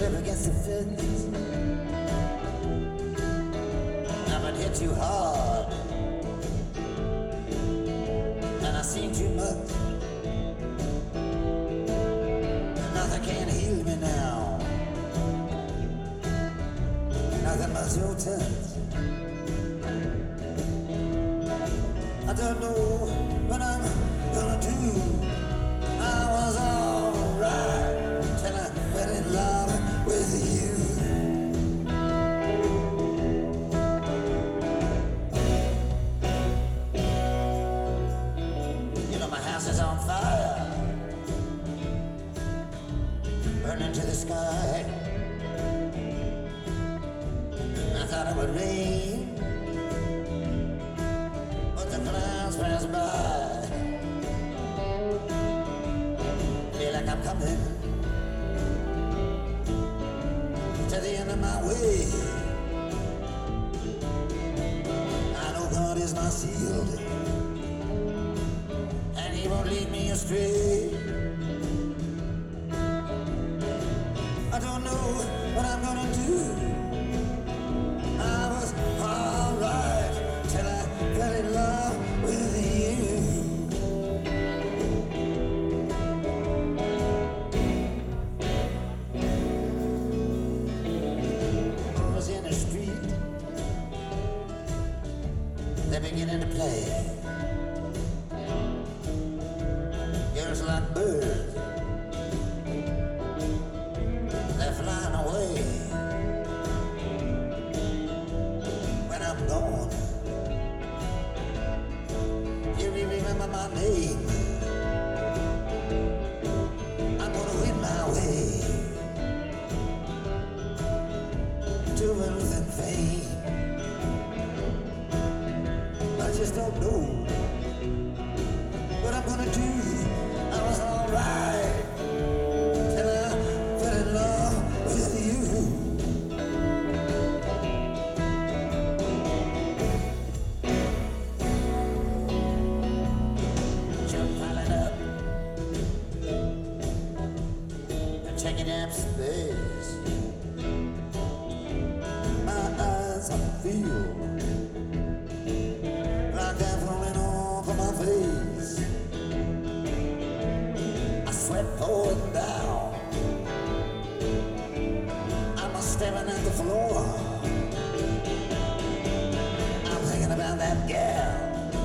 slip against the fence. I might hit too hard, and I seen too much. Nothing can heal me now. Nothing but your touch. I don't know what I'm gonna do. I was alright till I fell in love with you. You know my house is on fire, burning to the sky. I thought it would rain, but the clouds pass by. Feel like I'm coming to the end of my way. I know God is my shield, and He won't lead me astray. I don't know what I'm gonna do. I was alright till I fell in love with you. I was in the street, they're beginning to play. Girls like birds, they're flying away. When I'm gone, you remember my name. I'm gonna win my way to wealth and fame. I just don't know what I'm gonna do. I was alright till I fell in love with you. Taking up space, my eyes feel like they're falling off of my face. I sweat pouring down, I'm staring at the floor. I'm thinking about that gal,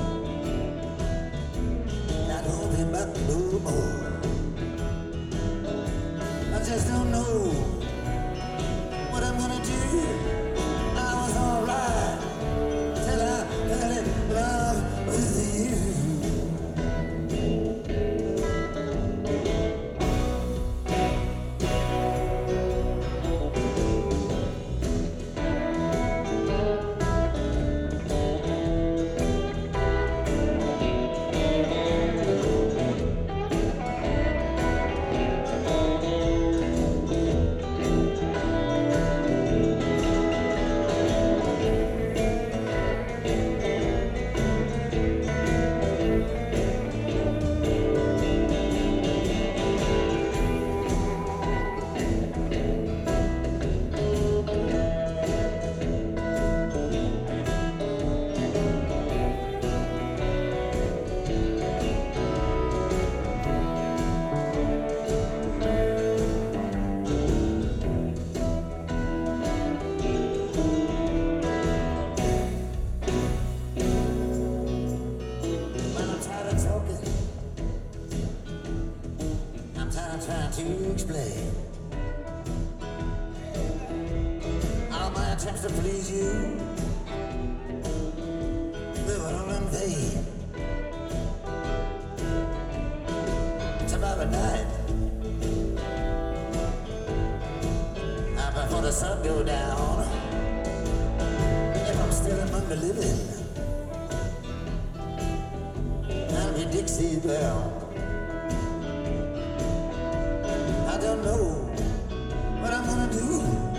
not hoping but no more. I just don't know what I'm gonna do. I was alright till I fell in love with you. Trying to explain all my attempts to please you, they were all in vain. Tomorrow night, before the sun go down, if I'm still among the living, I'll be Dixie bound. I don't know what I'm gonna do.